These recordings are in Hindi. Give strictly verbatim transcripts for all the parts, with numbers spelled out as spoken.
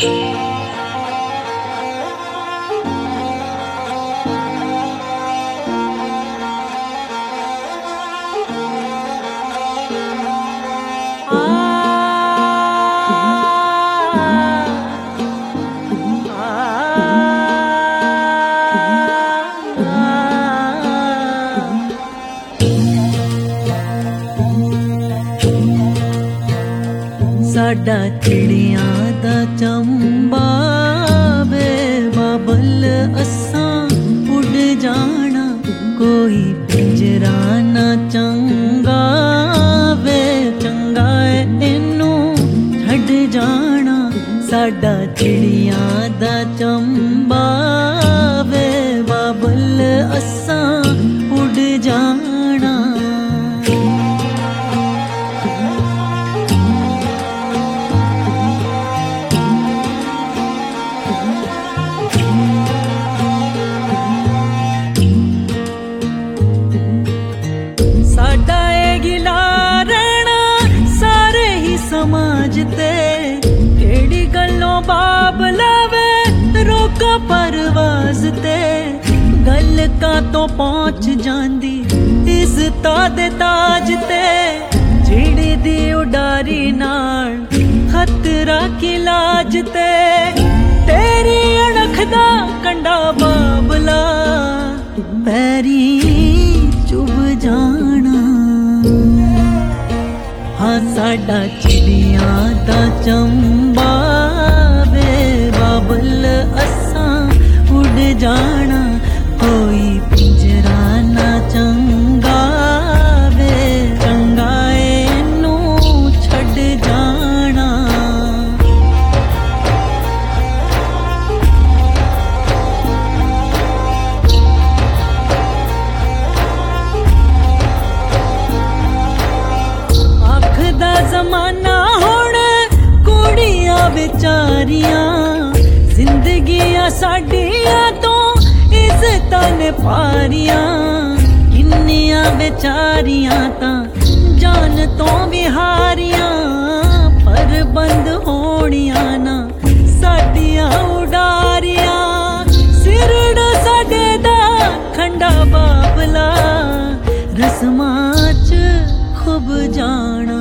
साडा चिड़ियां दा चंबा वे बाबल असां उड़ जाना, कोई पिंजरा ना चंगा वे चंगा इनू छड़ जाना। साडा चिड़ियां दा चंबा वे बाबल असां उड़ जाना। समाज ते केड़ी गल्लों बाबला वे रोका परवाज ते, गल का तो पहुंच जांदी इज्जता दे ताज ते, चिड़ी दी उडारी नाल खतरा की लाज ते, तेरी अणख दा कंडा बाबला पैरी चुभ जाना। हाँ साडा चिड़ियां दा चंबा वे बाबल असां उड़ जाना, कोई पिंजरा ना चंगा वे चंगा इनू छड़ जाना। जमाना हुण कुड़ियां बेचारियां, जिंदगियां साडियां तो इज्जतां ने पारियां, किन्नियां बेचारियां तां जान तो भी हारियां, पर बंद होणियां ना साडियां उडारियां, सिरड़ साडे दा खंडा बाबला रस्मां च खुब जाना।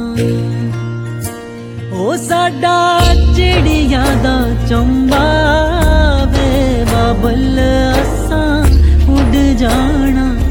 ओ साडा चिड़ियां दा चंबा वे बाबल असां उड़ जाना।